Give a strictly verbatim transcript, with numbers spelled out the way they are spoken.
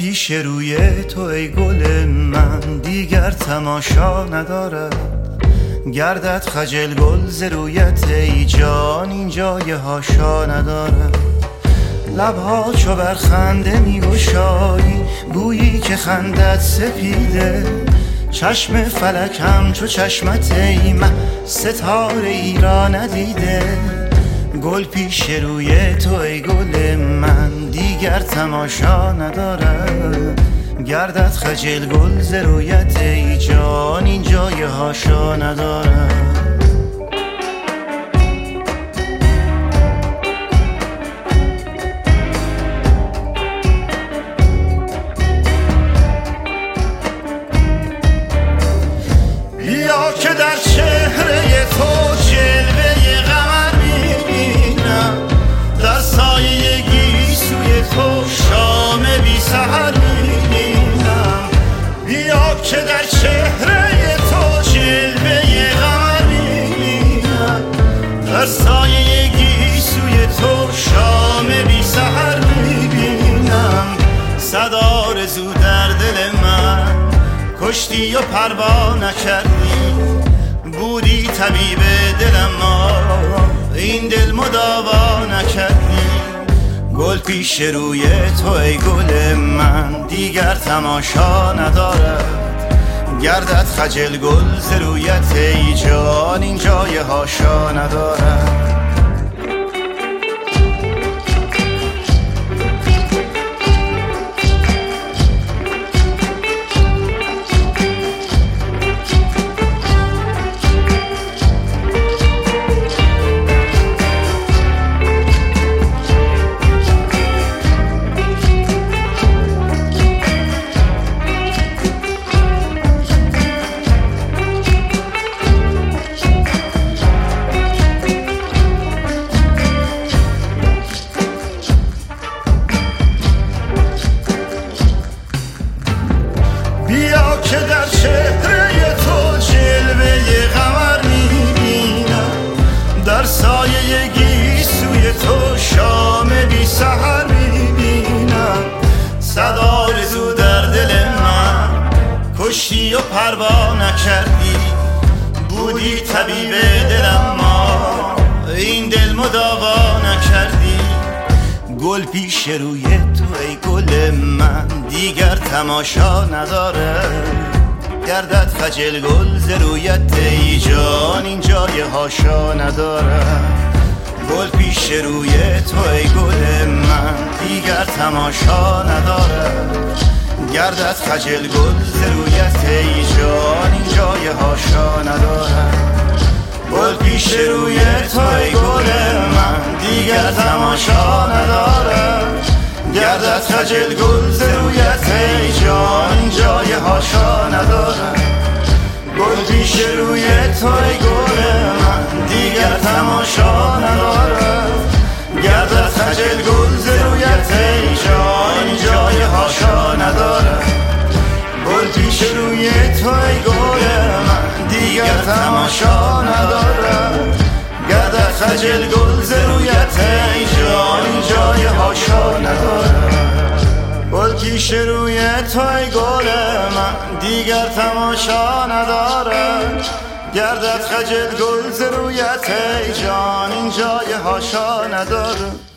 پیش روی تو ای گل من دیگر تماشا ندارد. گردد خجل گل ز رویت ای جان این جای هاشا ندارد. لبها چو بر خنده می گشایی گویی که خندت سپیده. چشم فلکم چو چشمت ای مه ستاره ای را ندیده. گل پیش روی تو ای گل من دیگر تماشا ندارد. گردد خجل گل ز رویت ای جان این جای هاشا ندارد. بیا که در چهره تو جلوه قمر میبینم، در سایه گیسوی تو شام بی سحر میبینم. بیا که در چهره تو جلوه قمر میبینم، در سایه گیسوی تو شام بی سحر میبینم. صد آرزو در دل من کشتی و پروا نکردی، بودی طبیب دلم ما این دل مداوا نکردی. گل پیش روی تو ای گل من دیگر تماشا ندارد. گردد خجل گل ز رویت ای جان این جای هاشا ندارد. بیا که در چهره تو جلوه قمر میبینم، در سایه گیسوی تو شام بی سحر میبینم. صد آرزو در دل من کشتی و پروا نکردی، بودی طبیب دلم ما این دل مداوا نکردی. گل پیش روی تو ای گل من دیگر تماشا نداره. گردد خجل گل ز رویت ای جان این جای هاشا نداره. گل پیش روی تو ای گل من دیگر تماشا نداره. گردد خجل گل ز رویت ای جان این جای هاشا نداره. گل پیش روی تو ای گل من دیگر تماشا نداره. گردد خجل گل ز رویت ای جان این جای هاشا نداره. گل پیش روی تو ای گل من دیگر تماشا نداره. گردد خجل گل ز رویت ای جان این جای هاشا نداره. گل پیش روی تو ای گل من دیگر تماشا نداره. گردد خجل گل ز رویت ای جان این جای هاشا نداره. گل پیش روی تو ای گل من دیگر تماشا نداره. گردد خجل گل ز رویت ای جان این جای هاشا نداره.